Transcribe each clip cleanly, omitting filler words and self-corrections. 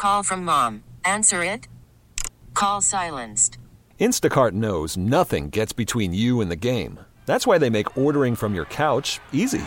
call from mom. Answer it. Call silenced. Instacart knows nothing gets between you and the game. That's why they make ordering from your couch easy.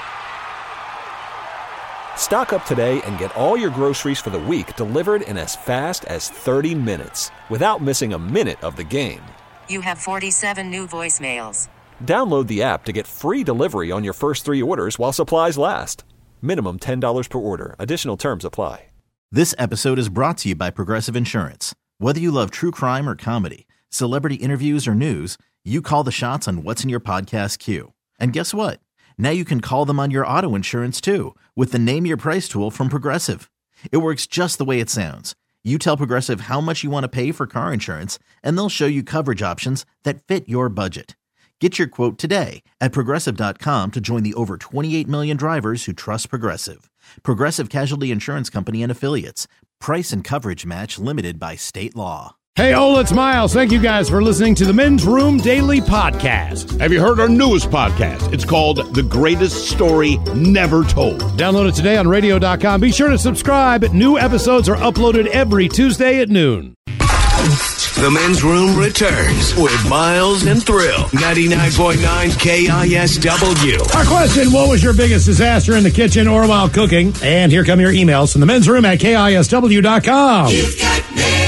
Stock up today and get all your groceries for the week delivered in as fast as 30 minutes without missing a minute of the game. You have 47 new voicemails. Download the app to get free delivery on your first 3 orders while supplies last. Minimum $10 per order. Additional terms apply. This episode is brought to you by Progressive Insurance. Whether you love true crime or comedy, celebrity interviews or news, you call the shots on what's in your podcast queue. And guess what? Now you can call them on your auto insurance too with the Name Your Price tool from Progressive. It works just the way it sounds. You tell Progressive how much you want to pay for car insurance, and they'll show you coverage options that fit your budget. Get your quote today at Progressive.com to join the over 28 million drivers who trust Progressive. Progressive Casualty Insurance Company and Affiliates. Price and coverage match limited by state law. Hey, Ola, it's Miles. Thank you guys for listening to the Men's Room Daily Podcast. Have you heard our newest podcast? It's called The Greatest Story Never Told. Download it today on radio.com. Be sure to subscribe. New episodes are uploaded every Tuesday at noon. The Men's Room returns with Miles and Thrill. 99.9 KISW. Our question, what was your biggest disaster in the kitchen or while cooking? And here come your emails from the Men's Room at KISW.com. You've got mail.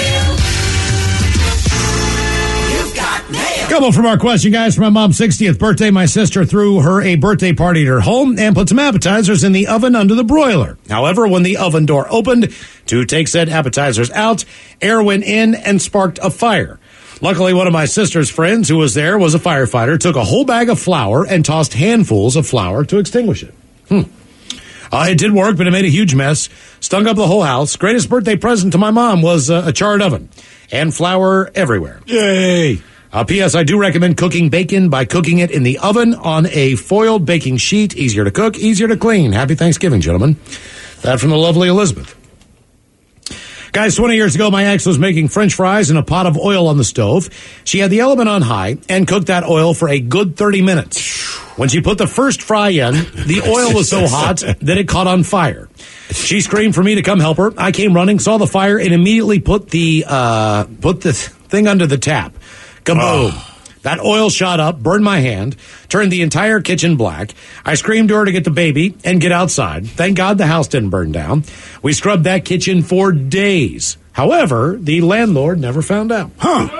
Couple from our question, guys. For my mom's 60th birthday, my sister threw her a birthday party at her home and put some appetizers in the oven under the broiler. However, when the oven door opened to take said appetizers out, air went in and sparked a fire. Luckily, one of my sister's friends who was there was a firefighter, took a whole bag of flour and tossed handfuls of flour to extinguish it. It did work, but it made a huge mess. Stunk up the whole house. Greatest birthday present to my mom was a charred oven and flour everywhere. Yay! P.S. I do recommend cooking bacon by cooking it in the oven on a foiled baking sheet. Easier to cook, easier to clean. Happy Thanksgiving, gentlemen. That from the lovely Elizabeth. Guys, 20 years ago, my ex was making French fries in a pot of oil on the stove. She had the element on high and cooked that oil for a good 30 minutes. When she put the first fry in, the oil was so hot that it caught on fire. She screamed for me to come help her. I came running, saw the fire, and immediately put the thing under the tap. Kaboom. Oh. That oil shot up, burned my hand, turned the entire kitchen black. I screamed to her to get the baby and get outside. Thank God the house didn't burn down. We scrubbed that kitchen for days. However, the landlord never found out.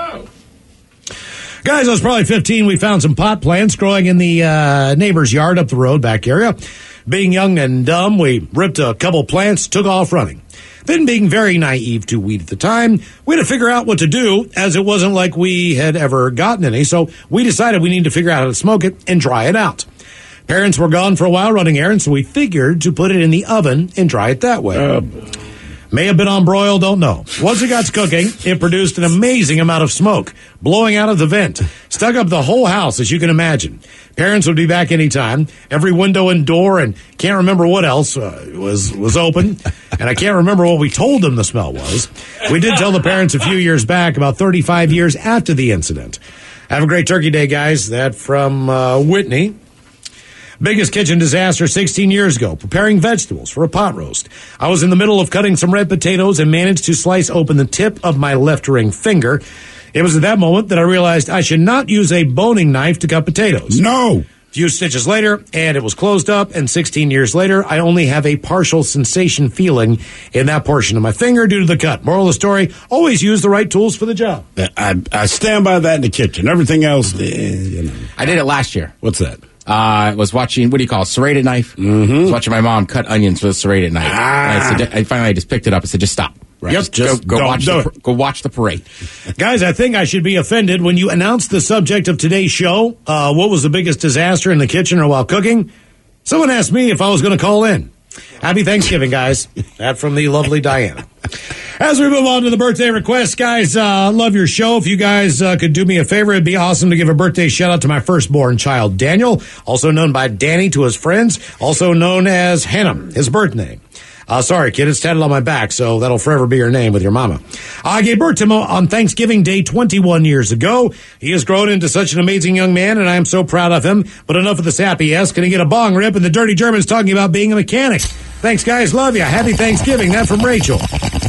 Guys, I was probably 15. We found some pot plants growing in the neighbor's yard up the road back area. Being young and dumb, we ripped a couple plants, took off running. Then, being very naive to weed at the time, we had to figure out what to do, as it wasn't like we had ever gotten any, so we decided we needed to figure out how to smoke it and dry it out. Parents were gone for a while running errands, so we figured to put it in the oven and dry it that way. May have been on broil, don't know. Once it got to cooking, it produced an amazing amount of smoke, blowing out of the vent. Stuck up the whole house, as you can imagine. Parents would be back anytime. Every window and door, and can't remember what else was open. And I can't remember what we told them the smell was. We did tell the parents a few years back, about 35 years after the incident. Have a great Turkey Day, guys. That from Whitney. Biggest kitchen disaster 16 years ago, preparing vegetables for a pot roast. I was in the middle of cutting some red potatoes and managed to slice open the tip of my left ring finger. It was at that moment that I realized I should not use a boning knife to cut potatoes. No! A few stitches later, and it was closed up, and 16 years later, I only have a partial sensation feeling in that portion of my finger due to the cut. Moral of the story, always use the right tools for the job. I stand by that in the kitchen. Everything else, you know. I did it last year. What's that? I was watching, what do you call it, serrated knife? Mm-hmm. I was watching my mom cut onions with a serrated knife. And I just picked it up and said, just stop. Right. Yep, just go watch the parade. Guys, I think I should be offended when you announced the subject of today's show. What was the biggest disaster in the kitchen or while cooking? Someone asked me if I was going to call in. Happy Thanksgiving, guys. That from the lovely Diana. As we move on to the birthday requests, guys, love your show. If you guys could do me a favor, it'd be awesome to give a birthday shout out to my firstborn child, Daniel, also known by Danny to his friends, also known as Hannah, his birth name. Sorry, kid, it's tatted on my back, so that'll forever be your name with your mama. I gave birth to him on Thanksgiving Day 21 years ago. He has grown into such an amazing young man, and I am so proud of him. But enough of the sappy ass. Can he get a bong rip? And the dirty German's talking about being a mechanic. Thanks, guys. Love you. Happy Thanksgiving. That from Rachel.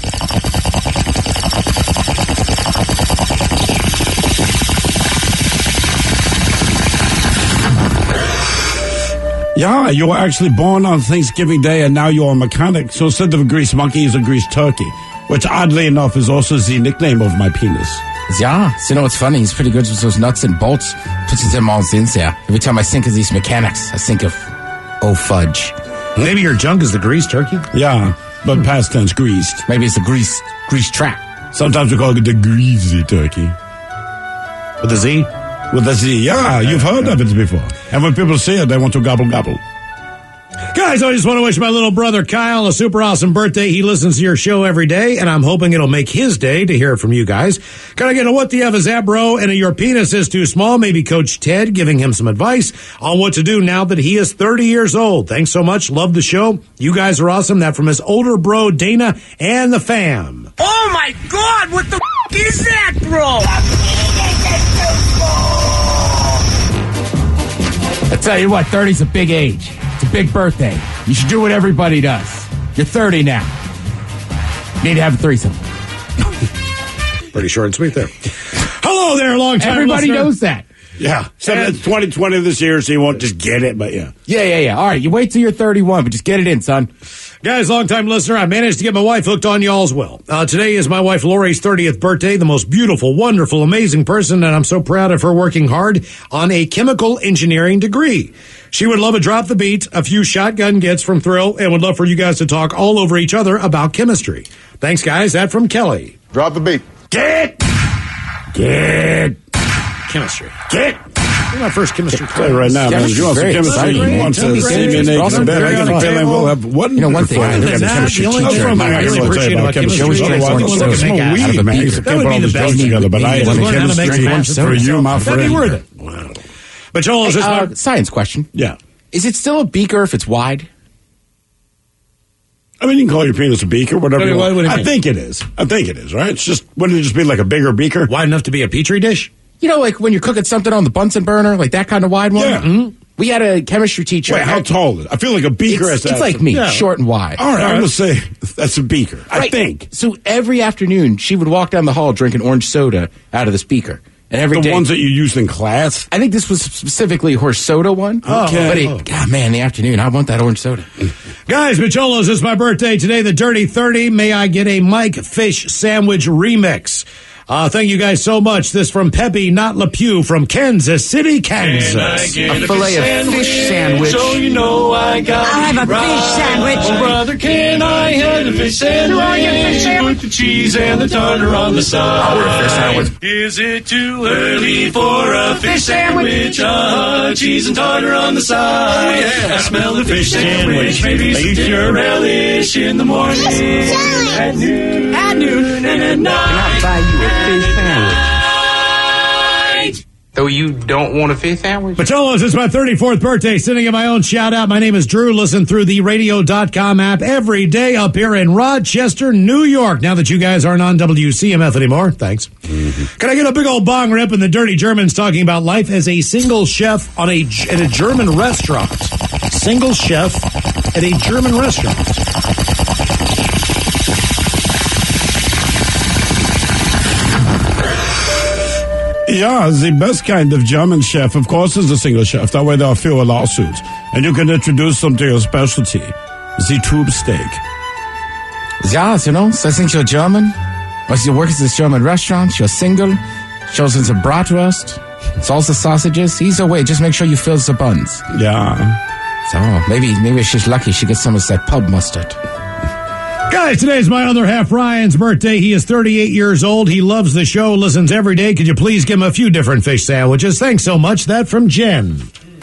Yeah, you were actually born on Thanksgiving Day, and now you're a mechanic. So instead of a greased monkey, he's a greased turkey, which oddly enough is also the nickname of my penis. Yeah, so you know what's funny? He's pretty good with those nuts and bolts. Puts them all in there. Every time I think of these mechanics, I think of, oh, fudge. Maybe your junk is the greased turkey? Yeah, but past tense, greased. Maybe it's a grease trap. Sometimes we call it the greasy turkey. With a Z? With a Z, yeah, you've heard of it before. And when people see it, they want to gobble gobble. Guys, I just want to wish my little brother Kyle a super awesome birthday. He listens to your show every day, and I'm hoping it'll make his day to hear from you guys. Can I get a what the F is that, bro? And a your penis is too small? Maybe Coach Ted giving him some advice on what to do now that he is 30 years old. Thanks so much. Love the show. You guys are awesome. That from his older bro, Dana, and the fam. Oh, my God! What the is that, bro? I tell you what, 30's a big age. It's a big birthday. You should do what everybody does. You're 30 now. You need to have a threesome. Pretty short and sweet there. Hello there, long time Everybody listener. knows that. Yeah, except it's 2020 this year, so you won't just get it, but yeah. Yeah. All right, you wait till you're 31, but just get it in, son. Guys, long-time listener, I managed to get my wife hooked on y'all's well. Today is my wife Lori's 30th birthday, the most beautiful, wonderful, amazing person, and I'm so proud of her working hard on a chemical engineering degree. She would love a drop the beat, a few shotgun gets from Thrill, and would love for you guys to talk all over each other about chemistry. Thanks, guys. That from Kelly. Drop the beat. Get chemistry. You're my first chemistry Tell you right now, man, if you want some chemistry, you want to see me naked in bed, I got a feeling we'll have one. You know, one thing, I got a chemistry teacher. I really appreciate about chemistry. Otherwise, weed, man. You can't put all this drugs together, but I had chemistry for you, my friend. That'd be worth it. Wow. But Joel, is this science question? Yeah. Is it still a beaker if it's wide? I mean, you can call your penis a beaker, whatever you want. I mean? think it is, right? It's just, wouldn't it just be like a bigger beaker? Wide enough to be a petri dish? You know, like when you're cooking something on the Bunsen burner, like that kind of wide one? Yeah. Mm-hmm. We had a chemistry teacher. Wait, how tall is it? I feel like a beaker has that. It's like me, short and wide. All right, I'm going to say that's a beaker, right. I think. So every afternoon, she would walk down the hall drinking orange soda out of this beaker. And every day, ones that you used in class? I think this was specifically her soda one. Okay. But God, man, in the afternoon, I want that orange soda. Guys, Micholos, it's my birthday today, the Dirty 30. May I get a Mike Fish Sandwich remix? Thank you guys so much. This from Peppy, not LePew, from Kansas City, Kansas. A fillet of fish sandwich. So you know I got I'll have a fish sandwich. Oh, brother, can I have a fish sandwich? Do I get a fish sandwich? With the cheese and the tartar on the side. I'll order a fish sandwich. Is it too early for a fish sandwich? Cheese and tartar on the side. Oh, yeah. I smell the fish sandwich. Maybe some relish in the morning. At noon. And at night. Can I buy you a fish sandwich? Though you don't want a fish sandwich? Micholos, it's my 34th birthday. Sending in my own shout out. My name is Drew. Listen through the radio.com app every day up here in Rochester, New York. Now that you guys aren't on WCMF anymore. Thanks. Mm-hmm. Can I get a big old bong rip? And the Dirty Germans talking about life as a single chef at a German restaurant. Single chef at a German restaurant. Yeah, the best kind of German chef, of course, is the single chef. That way there are fewer lawsuits. And you can introduce them to your specialty, the tube steak. Yeah, you know, so I think you're German. Once you work at this German restaurant, you're single. Shows in some bratwurst. Salsa sausages. Either way, just make sure you fill the buns. Yeah. So maybe she's lucky she gets some of that pub mustard. Guys, today's my other half, Ryan's birthday. He is 38 years old. He loves the show, listens every day. Could you please give him a few different fish sandwiches? Thanks so much. That from Jen.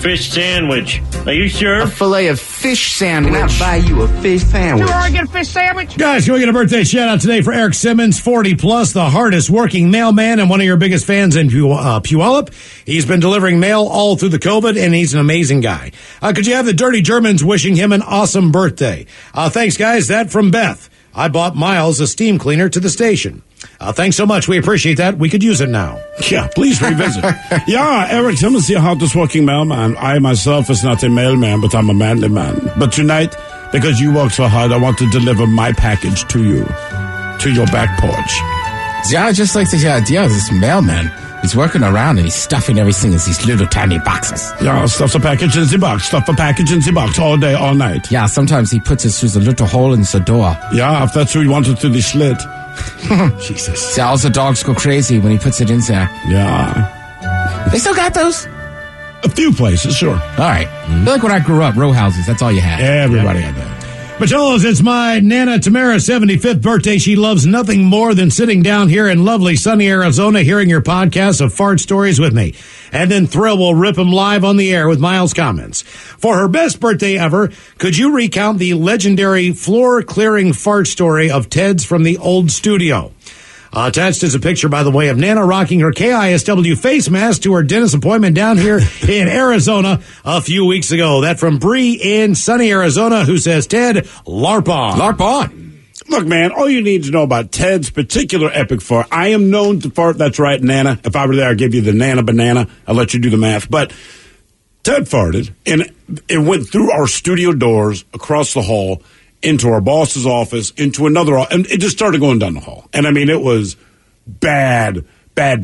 fish sandwich. Are you sure? A fillet of fish sandwich. Can I buy you a fish sandwich? get a fish sandwich? Guys, can we get a birthday shout out today for Eric Simmons, 40 plus, the hardest working mailman and one of your biggest fans in Puyallup. He's been delivering mail all through the COVID, and he's an amazing guy. Could you have the Dirty Germans wishing him an awesome birthday? Thanks, guys. That from Beth. I bought Miles a steam cleaner to the station. Thanks so much. We appreciate that. We could use it now. Yeah, please revisit. Yeah, Eric Simmons, the hardest working mailman. I myself is not a mailman, but I'm a manly man. But tonight, because you work so hard, I want to deliver my package to you, to your back porch. Yeah, I just like the idea of this mailman. He's working around and he's stuffing everything in these little tiny boxes. Yeah, stuff the package in the box, stuff the package in the box all day, all night. Yeah, sometimes he puts it through the little hole in the door. Yeah, if that's who you want it through the slit. Jesus. See, all the dogs go crazy when he puts it in there. Yeah. They still got those? A few places, sure. All right. I feel like when I grew up, row houses, that's all you had. Everybody had that. Macholos, it's my Nana Tamara's 75th birthday. She loves nothing more than sitting down here in lovely sunny Arizona, hearing your podcast of fart stories with me. And then Thrill will rip them live on the air with Miles' comments. For her best birthday ever, could you recount the legendary floor-clearing fart story of Ted's from the old studio? Attached is a picture, by the way, of Nana rocking her KISW face mask to her dentist appointment down here in Arizona a few weeks ago. That from Bree in sunny Arizona, who says, Ted, LARP on. LARP on. Look, man, all you need to know about Ted's particular epic fart. I am known to fart. That's right, Nana. If I were there, I'd give you the Nana banana. I'll let you do the math. But Ted farted, and it went through our studio doors, across the hall, into our boss's office, into another, and it just started going down the hall. And I mean, it was bad. That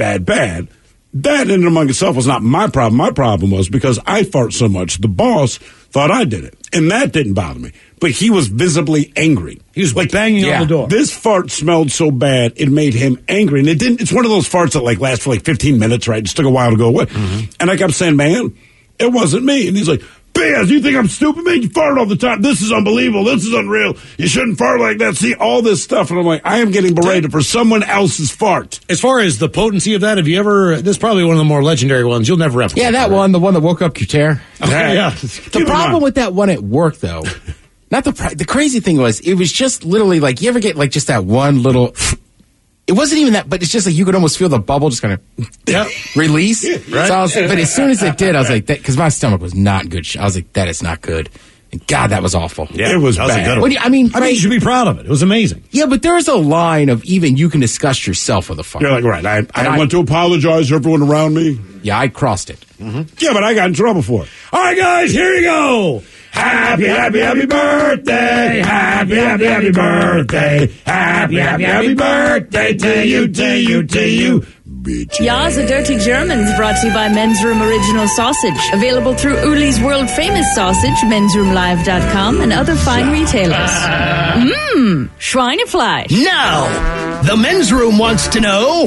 in and among itself was not my problem. My problem was because I fart so much, the boss thought I did it. And that didn't bother me. But he was visibly angry. He was like banging on the door. This fart smelled so bad, it made him angry. And it's one of those farts that last for 15 minutes, right? It just took a while to go away. Mm-hmm. And I kept saying, man, it wasn't me. And he's like, Biz, you think I'm stupid, man? You fart all the time. This is unbelievable. This is unreal. You shouldn't fart like that. See, all this stuff. And I'm like, I am getting berated for someone else's fart. As far as the potency of that, have you ever, this is probably one of the more legendary ones. You'll never replicate. Yeah, that one, the one that woke up Kuter. Okay, yeah. The problem with that one at work, though, not the crazy thing was, it was just literally you ever get just that one little, it wasn't even that, but it's just you could almost feel the bubble just kind of release. Right. So but as soon as it did, I was like, because my stomach was not good. I was like, that is not good. And God, that was awful. Yeah, it was bad. I mean, you should be proud of it. It was amazing. Yeah, but there's a line of even you can disgust yourself with a fart. You're like, right, I want to apologize to everyone around me. Yeah, I crossed it. Mm-hmm. Yeah, but I got in trouble for it. All right, guys, here you go. Happy, happy, happy birthday. Happy, happy, happy birthday. Happy, happy, happy birthday to you, to you, to you. Ja, the Dirty Germans, brought to you by Men's Room Original Sausage. Available through Uli's world famous sausage, mensroomlive.com, and other fine retailers. Schweinefleisch. Now, the Men's Room wants to know,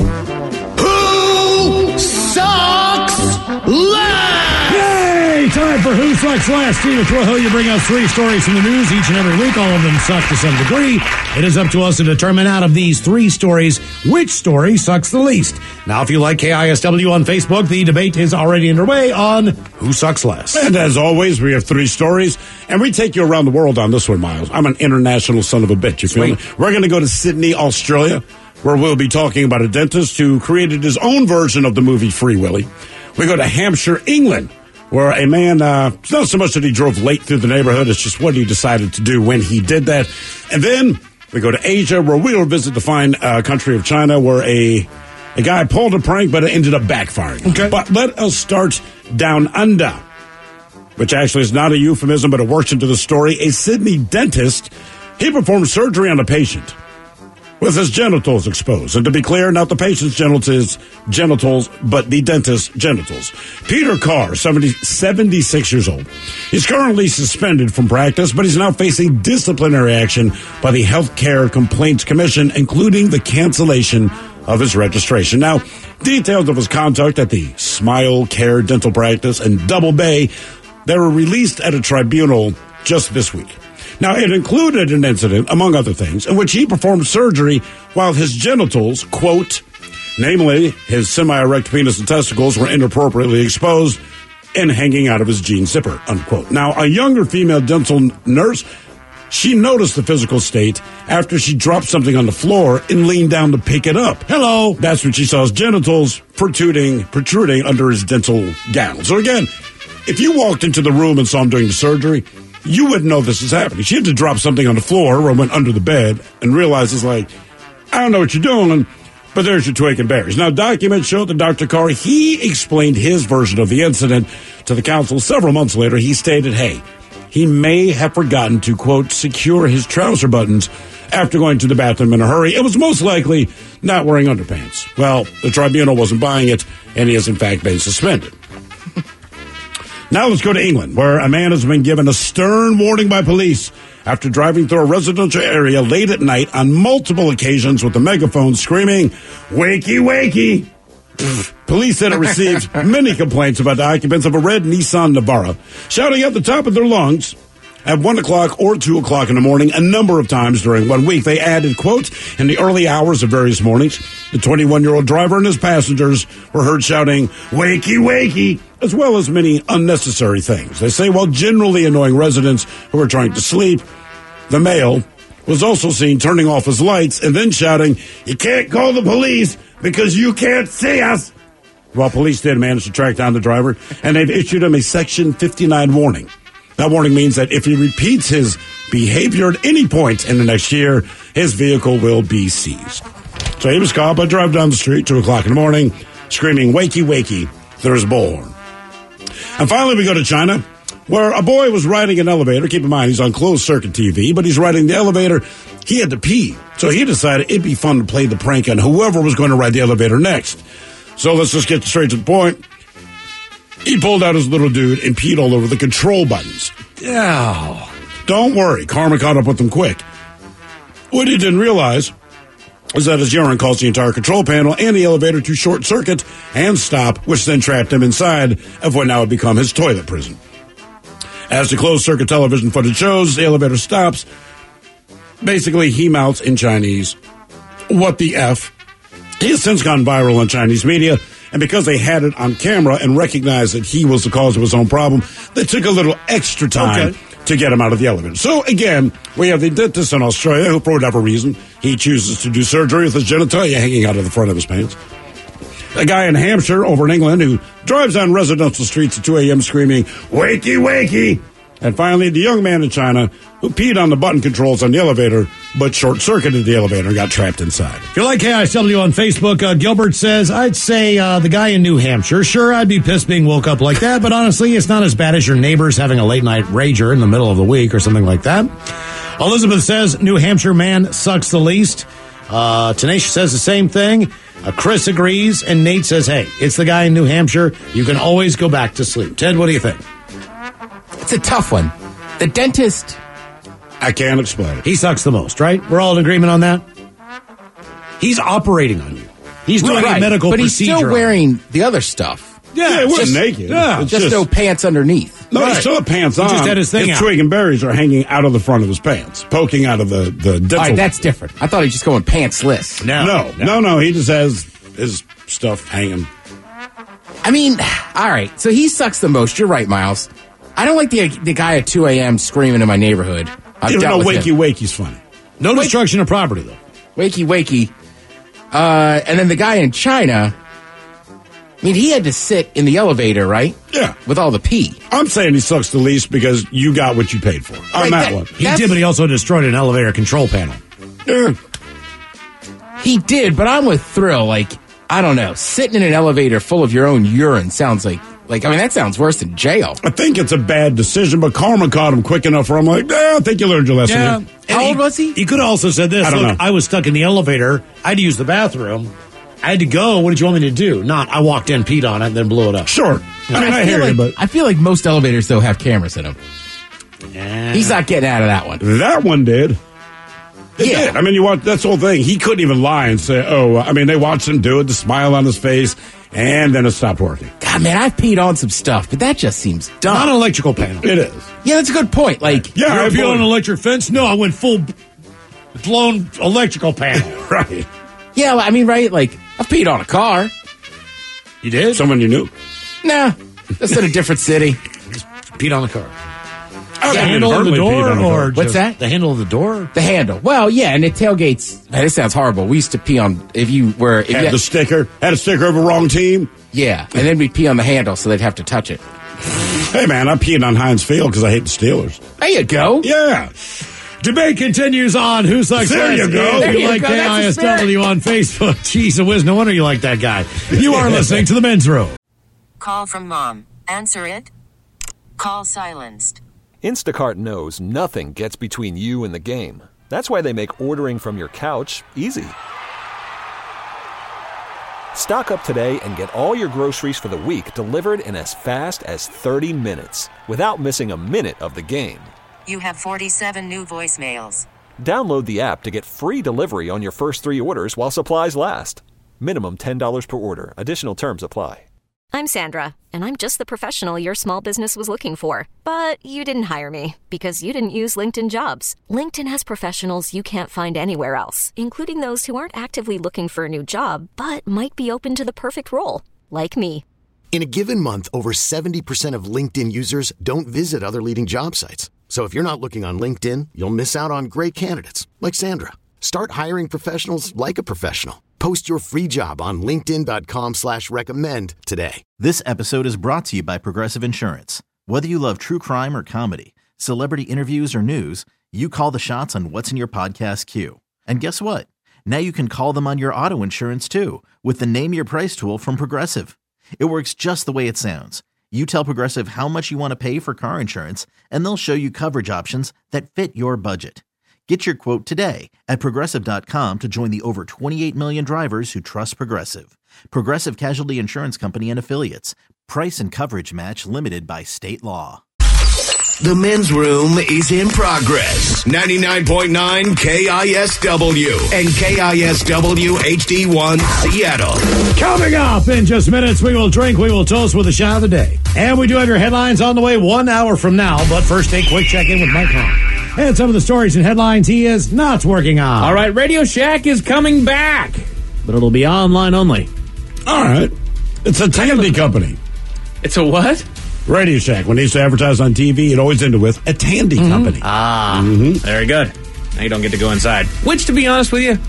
who sucks last? Yay! Time for Who Sucks Last. Steve Trojo, you bring us 3 stories from the news each and every week. All of them suck to some degree. It is up to us to determine out of these 3 stories which story sucks the least. Now, if you like KISW on Facebook, the debate is already underway on Who Sucks Less. And as always, we have 3 stories, and we take you around the world on this one, Miles. I'm an international son of a bitch, you feel me? We're going to go to Sydney, Australia, where we'll be talking about a dentist who created his own version of the movie Free Willy. We go to Hampshire, England, where a man, it's not so much that he drove late through the neighborhood, it's just what he decided to do when he did that. And then we go to Asia, where we'll visit the fine country of China, where a guy pulled a prank, but it ended up backfiring. Okay. But let us start down under, which actually is not a euphemism, but it works into the story. A Sydney dentist, he performed surgery on a patient with his genitals exposed. And to be clear, not the patient's genitals, but the dentist's genitals. Peter Carr, 76 years old. He's currently suspended from practice, but he's now facing disciplinary action by the Healthcare Complaints Commission, including the cancellation of his registration. Now, details of his conduct at the Smile Care Dental Practice in Double Bay, they were released at a tribunal just this week. Now, it included an incident, among other things, in which he performed surgery while his genitals, quote, namely his semi-erect penis and testicles, were inappropriately exposed. and hanging out of his jean zipper, unquote. Now, a younger female dental nurse, she noticed the physical state after she dropped something on the floor and leaned down to pick it up. Hello. That's when she saw his genitals protruding under his dental gown. So again, if you walked into the room and saw him doing the surgery, you wouldn't know this is happening. She had to drop something on the floor or went under the bed and realizes, like, I don't know what you're doing, but there's your twig and berries. Now, documents show that Dr. Carr, he explained his version of the incident to the council several months later. He stated, hey, he may have forgotten to, quote, secure his trouser buttons after going to the bathroom in a hurry. It was most likely not wearing underpants. Well, the tribunal wasn't buying it, and he has, in fact, been suspended. Now let's go to England, where a man has been given a stern warning by police after driving through a residential area late at night on multiple occasions with a megaphone screaming, "Wakey, wakey!" Police said it received many complaints about the occupants of a red Nissan Navara shouting at the top of their lungs at 1 o'clock or 2 o'clock in the morning a number of times during 1 week. They added, quote, in the early hours of various mornings, the 21-year-old driver and his passengers were heard shouting, "Wakey, wakey," as well as many unnecessary things. They say while generally annoying residents who were trying to sleep, the male was also seen turning off his lights and then shouting, "You can't call the police because you can't see us." Well, police did manage to track down the driver, and they've issued him a Section 59 warning. That warning means that if he repeats his behavior at any point in the next year, his vehicle will be seized. So he was caught by driving down the street 2 o'clock in the morning, screaming, "Wakey, wakey, there's bullhorn." And finally, we go to China, where a boy was riding an elevator. Keep in mind, he's on closed-circuit TV, but he's riding the elevator. He had to pee, so he decided it'd be fun to play the prank on whoever was going to ride the elevator next. So let's just get straight to the point. He pulled out his little dude and peed all over the control buttons. Yeah. Don't worry, karma caught up with him quick. What he didn't realize is that his urine caused the entire control panel and the elevator to short circuit and stop, which then trapped him inside of what now had become his toilet prison. As the closed-circuit television footage shows, the elevator stops. Basically, he mouths in Chinese, "What the F?" He has since gone viral on Chinese media, and because they had it on camera and recognized that he was the cause of his own problem, they took a little extra time to get him out of the elevator. So, again, we have the dentist in Australia who, for whatever reason, he chooses to do surgery with his genitalia hanging out of the front of his pants. A guy in Hampshire over in England who drives down residential streets at 2 a.m. screaming, "Wakey, wakey!" And finally, the young man in China who peed on the button controls on the elevator but short-circuited the elevator and got trapped inside. If you like KISW on Facebook, Gilbert says, I'd say the guy in New Hampshire, sure, I'd be pissed being woke up like that, but honestly, it's not as bad as your neighbors having a late-night rager in the middle of the week or something like that. Elizabeth says, New Hampshire man sucks the least. Tenacious says the same thing. Chris agrees, and Nate says, hey, it's the guy in New Hampshire. You can always go back to sleep. Ted, what do you think? It's a tough one. The dentist, I can't explain it. He sucks the most, right? We're all in agreement on that? He's operating on you. He's doing a medical but procedure. He's still wearing the other stuff. Yeah, it wasn't naked. Yeah, it's just no pants underneath. No, he still had pants on. He just had his thing out. twig and berries are hanging out of the front of his pants, poking out of the dental. All right, that's different. I thought he was just going pantsless. No. He just has his stuff hanging. I mean, all right. So he sucks the most. You're right, Miles. I don't like the guy at 2 a.m. screaming in my neighborhood. Wakey wakey's funny. No destruction of property, though. Wakey wakey. And then the guy in China, I mean, he had to sit in the elevator, right? Yeah. With all the pee. I'm saying he sucks the least because you got what you paid for. On that one. He did, but he also destroyed an elevator control panel. Yeah. He did, but I'm with Thrill. Like, I don't know. Sitting in an elevator full of your own urine sounds like, I mean, that sounds worse than jail. I think it's a bad decision, but karma caught him quick enough where I'm like, I think you learned your lesson. Yeah. Here. How old was he? He could have also said this. I don't know. I was stuck in the elevator. I had to use the bathroom. I had to go. What did you want me to do? Not, I walked in, peed on it, and then blew it up. Sure. Yeah. I mean, I hear you, but I feel like most elevators, though, have cameras in them. Yeah. He's not getting out of that one. That one did. It did. I mean, you watch that's the whole thing. He couldn't even lie and say, they watched him do it, the smile on his face, and then it stopped working. God, man, I've peed on some stuff, but that just seems dumb. Not an electrical panel. It is. Yeah, that's a good point. Like, Yeah, You're peeling an electric fence? No, I went full blown electrical panel. Right. yeah, I mean, right? Like, I've peed on a car. You did? Someone you knew. Nah, Just in a different city. Peed on the car. The handle of the door, or what's that? The handle of the door? The handle. Well, yeah, and it tailgates. Man, this sounds horrible. We used to pee on had a sticker of a wrong team. Yeah, and then we'd pee on the handle, so they'd have to touch it. Hey, man, I peed on Heinz Field because I hate the Steelers. There you go. Yeah. Debate continues on Who Sucks There Less. you go. If you like KISW on Facebook. Jeez, a whiz. No wonder you like that guy. You are listening to The Men's Room. Call from mom. Answer it. Call silenced. Instacart knows nothing gets between you and the game. That's why they make ordering from your couch easy. Stock up today and get all your groceries for the week delivered in as fast as 30 minutes without missing a minute of the game. You have 47 new voicemails. Download the app to get free delivery on your first 3 orders while supplies last. Minimum $10 per order. Additional terms apply. I'm Sandra, and I'm just the professional your small business was looking for. But you didn't hire me because you didn't use LinkedIn Jobs. LinkedIn has professionals you can't find anywhere else, including those who aren't actively looking for a new job, but might be open to the perfect role, like me. In a given month, over 70% of LinkedIn users don't visit other leading job sites. So if you're not looking on LinkedIn, you'll miss out on great candidates like Sandra. Start hiring professionals like a professional. Post your free job on linkedin.com/recommend today. This episode is brought to you by Progressive Insurance. Whether you love true crime or comedy, celebrity interviews or news, you call the shots on what's in your podcast queue. And guess what? Now you can call them on your auto insurance too with the Name Your Price tool from Progressive. It works just the way it sounds. You tell Progressive how much you want to pay for car insurance, and they'll show you coverage options that fit your budget. Get your quote today at Progressive.com to join the over 28 million drivers who trust Progressive. Progressive Casualty Insurance Company and Affiliates. Price and coverage match limited by state law. The Men's Room is in progress. 99.9 KISW and KISW HD1 Seattle. Coming up in just minutes, we will drink, we will toast with a shot of the day. And we do have your headlines on the way 1 hour from now. But first, a quick check-in with Mike Long. And some of the stories and headlines he is not working on. All right, Radio Shack is coming back, but it'll be online only. All right. It's a Tandy company. It's a what? Radio Shack. When they used to advertise on TV, it always ended with a Tandy company. Ah, very good. Now you don't get to go inside. Which, to be honest with you,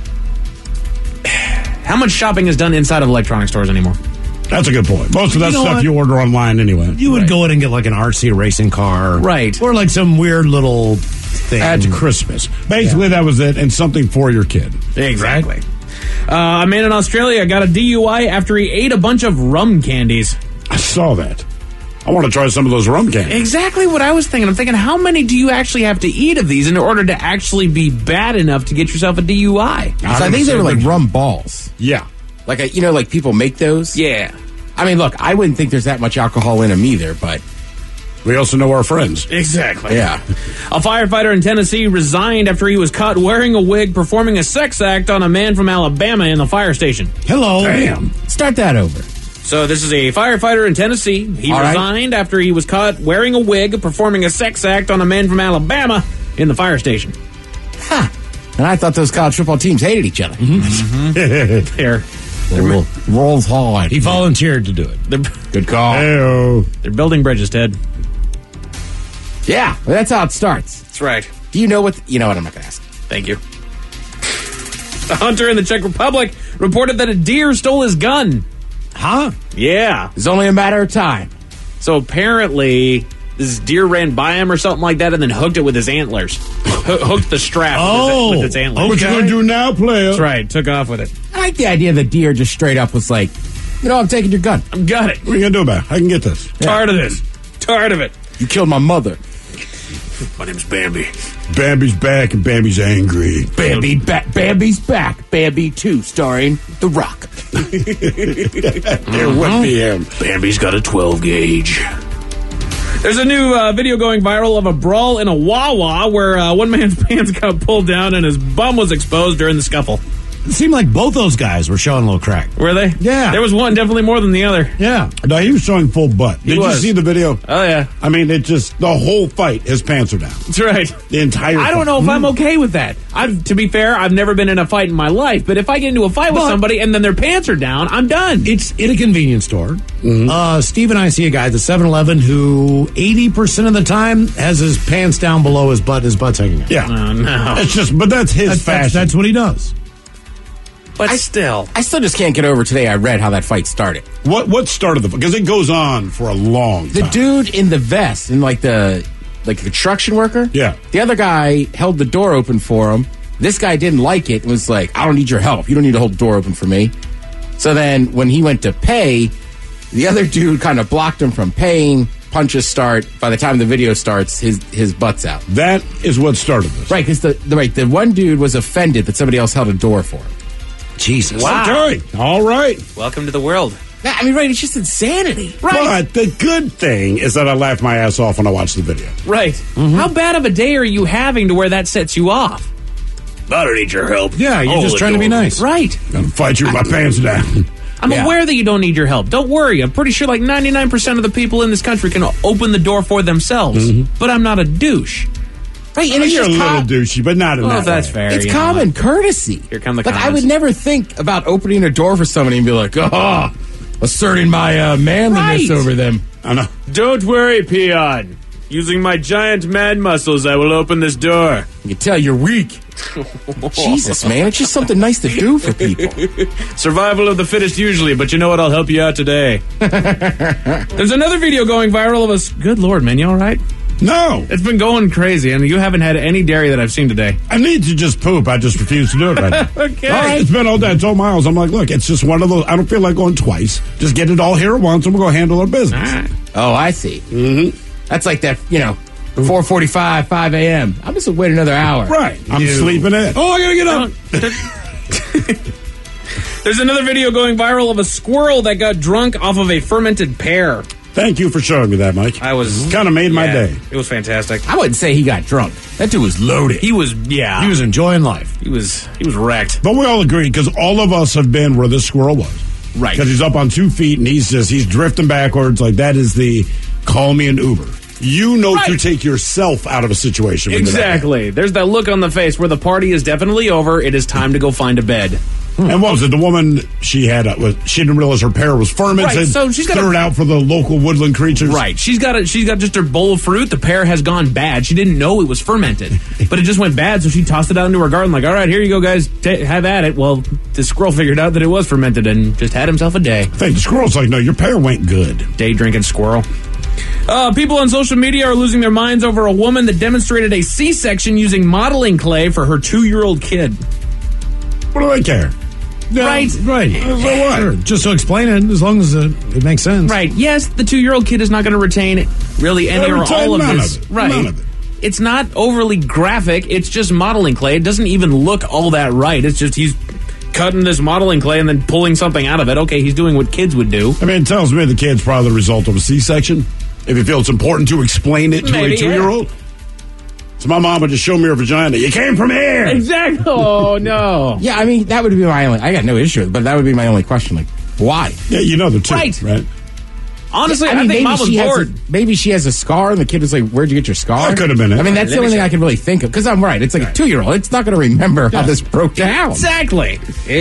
how much shopping is done inside of electronic stores anymore? That's a good point. Most of that stuff you order online anyway. You would go in and get like an RC racing car. Right. Or like some weird little thing. At Christmas. Basically, that was it, and something for your kid. Exactly. A man in Australia got a DUI after he ate a bunch of rum candies. I saw that. I want to try some of those rum candies. Exactly what I was thinking. I'm thinking, how many do you actually have to eat of these in order to actually be bad enough to get yourself a DUI? So I think they were like rum balls. Yeah. Like, like people make those? Yeah. I mean, look, I wouldn't think there's that much alcohol in them either, but... We also know our friends. Exactly. Yeah. A firefighter in Tennessee resigned after he was caught wearing a wig performing a sex act on a man from Alabama in the fire station. Hello. Damn. Start that over. So this is a firefighter in Tennessee. He resigned after he was caught wearing a wig performing a sex act on a man from Alabama in the fire station. Ha! And I thought those college football teams hated each other. They're rolls hard. He volunteered to do it. Good call. Hey-o. They're building bridges, Ted. Yeah, well, that's how it starts. That's right. Do you know what... You know what? I'm not going to ask. Thank you. A hunter in the Czech Republic reported that a deer stole his gun. Huh? Yeah. It's only a matter of time. So apparently, this deer ran by him or something like that and then hooked it with his antlers. Hooked the strap with its antlers. What you going to do now, player? That's right. Took off with it. I like the idea that deer just straight up was like, I'm taking your gun. I've got it. What are you going to do about it? I can get this. Tired of this. Tired of it. You killed my mother. My name's Bambi. Bambi's back and Bambi's angry. Bambi's back. Bambi 2, starring The Rock. There would be him. Bambi's got a 12 gauge. There's a new video going viral of a brawl in a Wawa where one man's pants got pulled down and his bum was exposed during the scuffle. It seemed like both those guys were showing a little crack. Were they? Yeah. There was one definitely more than the other. Yeah. No, he was showing full butt. Did you see the video? Oh, yeah. I mean, it just, the whole fight, his pants are down. That's right. The entire I don't know if I'm okay with that. To be fair, I've never been in a fight in my life, but if I get into a fight with somebody and then their pants are down, I'm done. It's in a convenience store. Mm-hmm. Steve and I see a guy at the 7-Eleven who 80% of the time has his pants down below his butt, his butt's hanging out. Yeah. Oh, no. It's just, but that's his fashion. That's what he does. But I still just can't get over today. I read how that fight started. What started the, because it goes on for a long time. The dude in the vest, and like the construction worker. Yeah. The other guy held the door open for him. This guy didn't like it and was like, I don't need your help. You don't need to hold the door open for me. So then when he went to pay, the other dude kind of blocked him from paying. Punches start. By the time the video starts, his butt's out. That is what started this. Right, because the one dude was offended that somebody else held a door for him. Jesus. Wow. Okay. All right. Welcome to the world. I mean, right, it's just insanity. Right. But the good thing is that I laughed my ass off when I watched the video. Right. Mm-hmm. How bad of a day are you having to where that sets you off? I don't need your help. Yeah, you're just trying to be nice. Right. Gonna fight you with my pants down. I'm aware that you don't need your help. Don't worry. I'm pretty sure like 99% of the people in this country can open the door for themselves. Mm-hmm. But I'm not a douche. Right, and it's You're a just little douchey, but not in that that's way. fair. It's common courtesy. Here come the Like, I comments. would never think about opening a door for somebody and be like, asserting my manliness over them. I know. Don't worry, peon. Using my giant man muscles, I will open this door. You can tell you're weak. Jesus, man, it's just something nice to do for people. Survival of the fittest usually, but you know what? I'll help you out today. There's another video going viral of us. Good Lord, man, you all right? No. It's been going crazy, and you haven't had any dairy that I've seen today. I need to just poop. I just refuse to do it right now. Okay. All right. It's been all day. It's all miles. I'm like, look, it's just one of those. I don't feel like going twice. Just get it all here at once, and we'll go handle our business. All right. Oh, I see. Mm-hmm. That's like that, 4:45, 5 a.m. I'm just wait another hour. Right. I'm sleeping in. Oh, I gotta get up. There's another video going viral of a squirrel that got drunk off of a fermented pear. Thank you for showing me that, Mike. I was kind of made my day. It was fantastic. I wouldn't say he got drunk. That dude was loaded. He was, He was enjoying life. He was wrecked. But we all agree, because all of us have been where this squirrel was. Right. Because he's up on 2 feet and he's drifting backwards. Like, that is the call me an Uber. You know to take yourself out of a situation. when you're that Exactly. There's that look on the face where the party is definitely over. It is time to go find a bed. And what was it? The woman she had, she didn't realize her pear was fermented. Right, so she's got threw it out for the local woodland creatures. Right. She's got just her bowl of fruit. The pear has gone bad. She didn't know it was fermented, but it just went bad. So she tossed it out into her garden. Like, all right, here you go, guys. Have at it. Well, the squirrel figured out that it was fermented and just had himself a day. I think the squirrel's like, no, your pear went good. Day drinking squirrel. People on social media are losing their minds over a woman that demonstrated a C-section using modeling clay for her 2-year-old kid. What do they care? Right. So what? Sure. Just to explain it, as long as it makes sense. Right. Yes, the 2-year-old kid is not going to retain really any or all of this. Right. None of it. It's not overly graphic. It's just modeling clay. It doesn't even look all that right. It's just he's cutting this modeling clay and then pulling something out of it. Okay, he's doing what kids would do. I mean, it tells me the kid's probably the result of a C-section. If you feel it's important to explain it to Maybe, a 2-year-old. So my mom would just show me her vagina. You came from here. Exactly. Oh, no. Yeah, I mean, that would be my only... I got no issue with it, but that would be my only question. Like, why? Yeah, you know the two, right? Honestly, I I think Mom was bored. Maybe she has a scar, and the kid was like, "Where'd you get your scar?" That could have been it. I mean, that's the only thing I can really think of. Because I'm right. It's like a 2-year-old. It's not going to remember how this broke down. Exactly.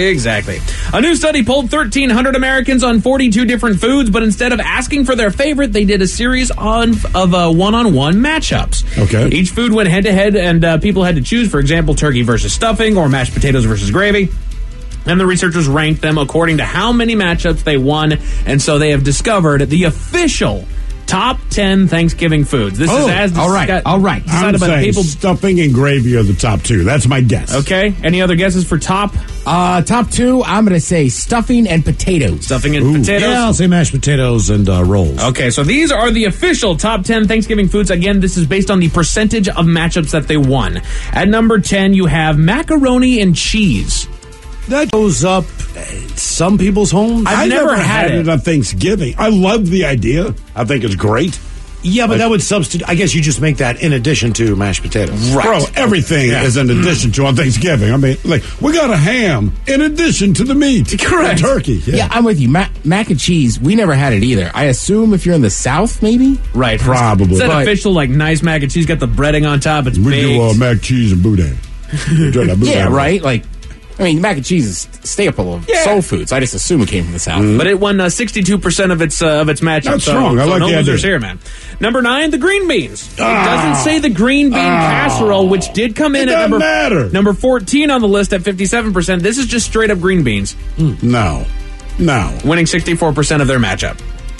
A new study polled 1,300 Americans on 42 different foods, but instead of asking for their favorite, they did a series of one-on-one matchups. Okay. Each food went head-to-head, and people had to choose, for example, turkey versus stuffing or mashed potatoes versus gravy. And the researchers ranked them according to how many matchups they won, and so they have discovered the official top 10 Thanksgiving foods. This is as all right. decided I'm by the saying people. stuffing and gravy are the top 2. That's my guess. Okay. Any other guesses for top? Top 2, I'm going to say stuffing and potatoes. Stuffing and potatoes. Yeah, I'll say mashed potatoes and rolls. Okay, so these are the official top 10 Thanksgiving foods. Again, this is based on the percentage of matchups that they won. At number 10, you have macaroni and cheese. That goes up at some people's homes. I've never had it on Thanksgiving. I love the idea. I think it's great. Yeah, but that would substitute. I guess you just make that in addition to mashed potatoes. Right. Bro, everything is in addition to on Thanksgiving. I mean, like, we got a ham in addition to the meat. Correct. Turkey. Yeah, I'm with you. Mac and cheese, we never had it either. I assume if you're in the South, maybe? Right. Probably. It's that But- official, like, nice mac and cheese, got the breading on top. It's We baked. do mac, cheese, and boudin. Yeah, right? Like, I mean, mac and cheese is a staple of soul foods. I just assume it came from the South. But it won 62% of its matchups. That's strong. I like no the losers idea. here, man. Number 9, the green beans. It doesn't say the green bean casserole, which did come in at number 14 on the list at 57%. This is just straight up green beans. No. Winning 64% of their matchup.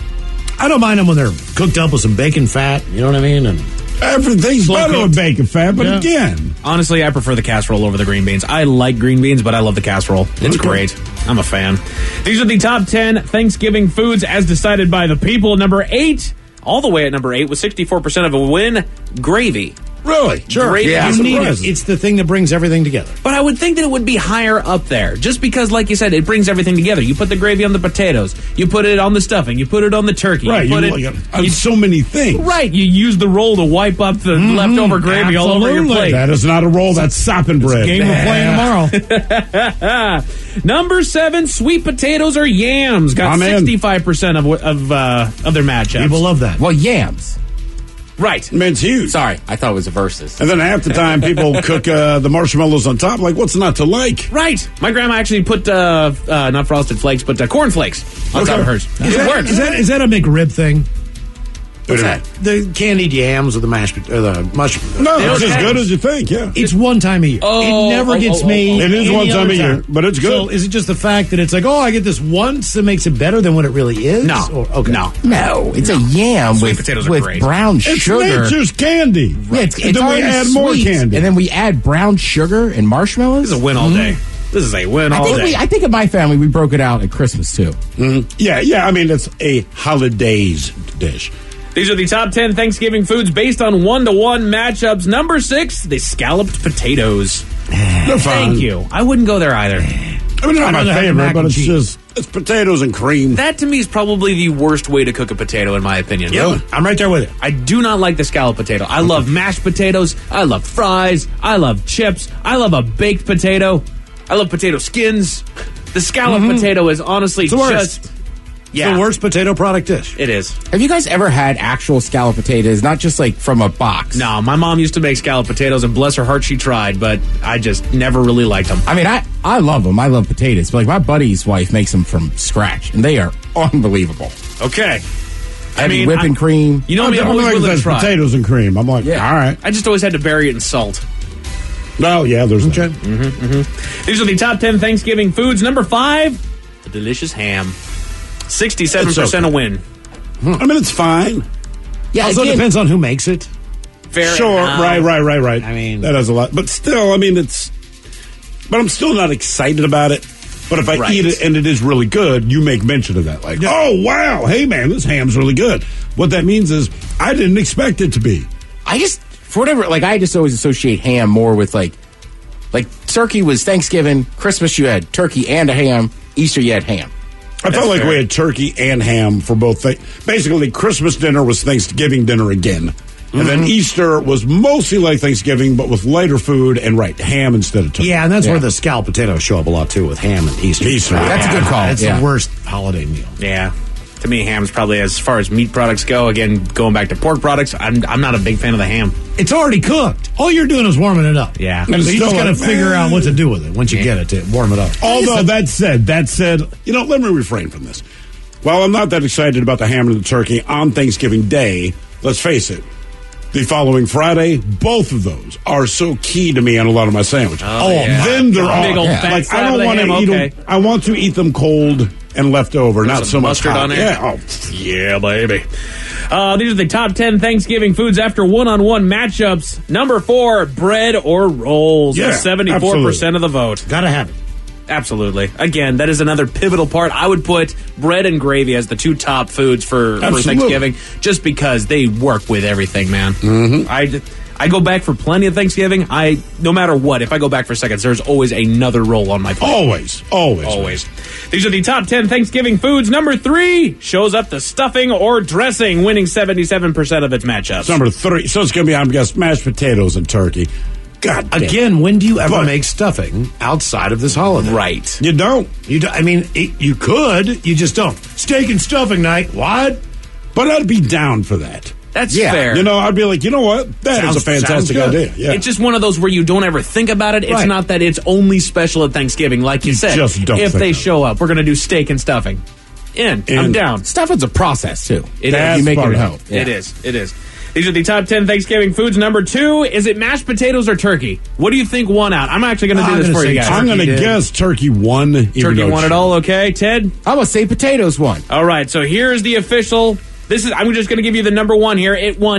I don't mind them when they're cooked up with some bacon fat. You know what I mean? And everything's slow better cooked. with bacon fat, but again. Honestly, I prefer the casserole over the green beans. I like green beans, but I love the casserole. It's great. I'm a fan. These are the top 10 Thanksgiving foods as decided by the people. Number 8, all the way at number 8, with 64% of a win, gravy. Really? Sure. Gravy. Yeah, you need it. It's the thing that brings everything together. But I would think that it would be higher up there, just because, like you said, it brings everything together. You put the gravy on the potatoes, you put it on the stuffing, you put it on the turkey, Right. you put On so many things. Right, you use the roll to wipe up the leftover gravy all over your plate. That is not a roll, that's sopping bread. Game we're playing tomorrow. Number 7, sweet potatoes or yams. Got 65% of their matchups. People love that. Well, yams. Right. It's huge. Sorry, I thought it was a versus. And then half the time people cook the marshmallows on top. Like, what's not to like? Right. My grandma actually put, not Frosted Flakes, but corn flakes on top of hers. Is that a McRib thing? What's that? The candied yams or the mashed or the mushroom. No, it's as good as you think, yeah. It's one time a year. It never gets made. It is any one time other a year, but it's good. So is it just the fact that it's like, I get this once that makes it better than what it really is? No. Okay. No, it's a yam Sweet with, potatoes are with great. brown It's sugar. nature's candy. Yeah, it's And then we already add more sweet, candy. and then we add brown sugar and marshmallows. This is a win all day. This is a win all day. I think in my family we broke it out at Christmas too. Yeah. I mean, it's a holidays dish. These are the top 10 Thanksgiving foods based on 1-to-1 matchups. Number 6, the scalloped potatoes. They're fine. Thank you. I wouldn't go there either. I mean, not my favorite, but it's potatoes and cream. That to me is probably the worst way to cook a potato, in my opinion. Really? I'm right there with it. I do not like the scalloped potato. I love mashed potatoes. I love fries. I love chips. I love a baked potato. I love potato skins. The scalloped potato is honestly the worst. just... It's the worst potato product dish. It is. Have you guys ever had actual scalloped potatoes, not just like from a box? No, my mom used to make scalloped potatoes, and bless her heart, she tried, but I just never really liked them. I mean, I love them. I love potatoes. But like my buddy's wife makes them from scratch, and they are unbelievable. Okay. Heavy whipping cream. You know me, I'm always willing to try. Potatoes and cream. I'm like, all right. I just always had to bury it in salt. No, yeah, there's that. These are the top 10 Thanksgiving foods. Number 5, the delicious ham. 67% a win. I mean, it's fine. Yeah, Also depends on who makes it. Fair Sure, enough. right. I mean, that has a lot. But still, I mean, but I'm still not excited about it. But if I eat it and it is really good, you make mention of that. Like, oh, wow, hey, man, this ham's really good. What that means is I didn't expect it to be. I just, for whatever, like I just always associate ham more with like turkey was Thanksgiving, Christmas you had turkey and a ham, Easter you had ham. I felt like we had turkey and ham for both things. Basically, Christmas dinner was Thanksgiving dinner again. And then Easter was mostly like Thanksgiving, but with lighter food and, ham instead of turkey. Yeah, and that's where the scalloped potatoes show up a lot, too, with ham and Easter. That's a good call. That's the worst holiday meal. Yeah. To me, ham's probably, as far as meat products go, again, going back to pork products, I'm not a big fan of the ham. It's already cooked. All you're doing is warming it up. Yeah. So you just got to figure out what to do with it once you get it to warm it up. Although that said, let me refrain from this. While I'm not that excited about the ham and the turkey on Thanksgiving Day, let's face it, the following Friday, both of those are so key to me on a lot of my sandwiches. Then they're all big old fat like I slab of don't the want ham, to eat okay. them. I want to eat them cold and left over, not so much mustard hot. on it. Yeah, Yeah, baby. These are the top 10 Thanksgiving foods after one-on-one matchups. Number 4, bread or rolls. Yeah, 74% of the vote. Gotta have it. Absolutely. Again, that is another pivotal part. I would put bread and gravy as the two top foods for Thanksgiving, just because they work with everything, man. I go back for plenty of Thanksgiving. No matter what, if I go back for seconds, there's always another roll on my plate. Always. These are the top 10 Thanksgiving foods. Number 3 shows up the stuffing or dressing, winning 77% of its matchups. Number 3. So it's going to be, I'm guessing, mashed potatoes and turkey. God damn. Again, when do you ever make stuffing outside of this holiday? Right. You don't. I mean, you could. You just don't. Steak and stuffing night. What? But I'd be down for that. That's fair. You know, I'd be like, you know what? That is a fantastic idea. Yeah. It's just one of those where you don't ever think about it. It's not that it's only special at Thanksgiving. Like you said, just don't if think they of show up, we're going to do steak and stuffing. I'm down. Stuffing's a process, too. It is. You make it at home. Yeah. It is. These are the top 10 Thanksgiving foods. Number 2, is it mashed potatoes or turkey? What do you think won out? I'm actually going to do this for you guys. I'm going to guess turkey won. Turkey won it all, okay? Ted? I'm going to say potatoes won. All right, so here's the official. I'm just going to give you the number 1 here. It won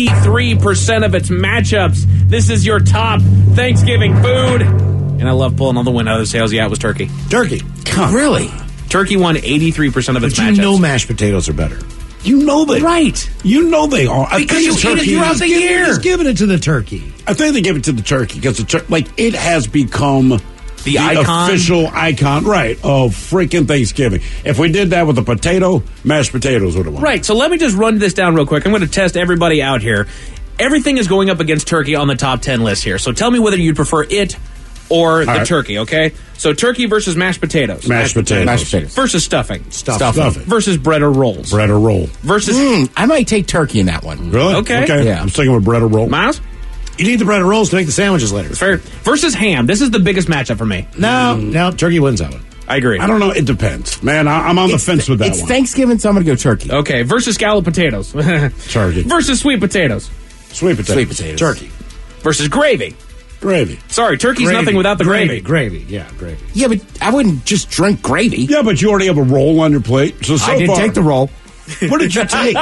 83% of its matchups. This is your top Thanksgiving food. And I love pulling all the wind out of the sails. Yeah, it was turkey. Turkey. Really? Turkey won 83% of its matchups. But you know mashed potatoes are better. You know they right. You know they are. Because you eat it throughout the year. Just giving it to the turkey. I think they give it to the turkey because it has become the icon? official icon, right, of freaking Thanksgiving. If we did that with a potato, mashed potatoes would have won. Right. So let me just run this down real quick. I'm going to test everybody out here. Everything is going up against turkey on the top 10 list here. So tell me whether you'd prefer it or the turkey, okay? So turkey versus mashed potatoes. Mashed potatoes. Versus stuffing. Stuffing. Versus bread or rolls. Bread or roll. Versus... I might take turkey in that one. Really? Okay. Yeah. I'm sticking with bread or roll. Miles? You need the bread or rolls to make the sandwiches later. Fair. Versus ham. This is the biggest matchup for me. No, turkey wins that one. I agree. I don't know. It depends. Man, I'm on the fence with that one. It's Thanksgiving, so I'm going to go turkey. Okay. Versus scalloped potatoes. Turkey. Versus sweet potatoes. Sweet potatoes. Sweet potatoes. Turkey. Versus gravy. Gravy. Sorry, turkey's nothing without the gravy. Gravy. Yeah, gravy. Yeah, but I wouldn't just drink gravy. Yeah, but you already have a roll on your plate. So I did far, take the roll. What did you take?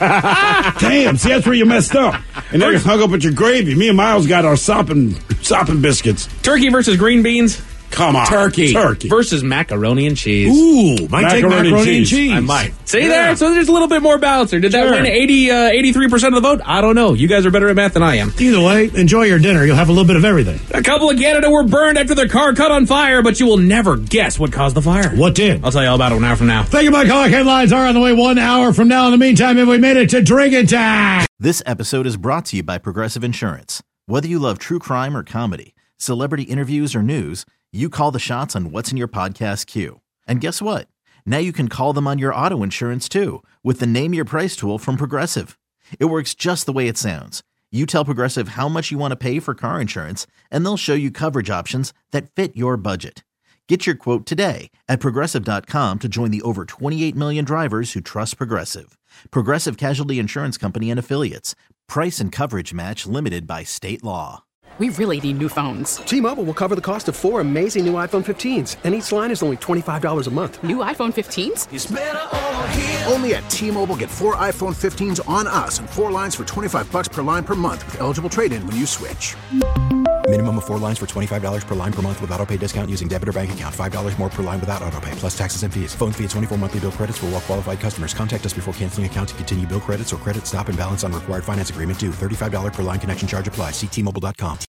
Damn, see, that's where you messed up. And now you're hung up with your gravy. Me and Miles got our sopping biscuits. Turkey versus green beans. Come on. Turkey. Versus macaroni and cheese. Ooh, might take macaroni and cheese. I might. See there? So there's a little bit more balance there. Did that win 83% of the vote? I don't know. You guys are better at math than I am. Either way, enjoy your dinner. You'll have a little bit of everything. A couple of Canada were burned after their car caught on fire, but you will never guess what caused the fire. What did? I'll tell you all about it 1 hour from now. Thank you, Mike. Headlines are on the way 1 hour from now. In the meantime, if we made it to drinking time. This episode is brought to you by Progressive Insurance. Whether you love true crime or comedy, celebrity interviews or news, you call the shots on what's in your podcast queue. And guess what? Now you can call them on your auto insurance too with the Name Your Price tool from Progressive. It works just the way it sounds. You tell Progressive how much you want to pay for car insurance, and they'll show you coverage options that fit your budget. Get your quote today at Progressive.com to join the over 28 million drivers who trust Progressive. Progressive Casualty Insurance Company and Affiliates. Price and coverage match limited by state law. We really need new phones. T-Mobile will cover the cost of 4 amazing new iPhone 15s, and each line is only $25 a month. New iPhone 15s? It's better over here. Only at T-Mobile, get 4 iPhone 15s on us and 4 lines for $25 per line per month with eligible trade-in when you switch. Minimum of 4 lines for $25 per line per month with autopay discount using debit or bank account. $5 more per line without autopay, plus taxes and fees. Phone fee at 24 monthly bill credits for well-qualified customers. Contact us before canceling account to continue bill credits or credit stop and balance on required finance agreement due. $35 per line connection charge applies. See T-Mobile.com.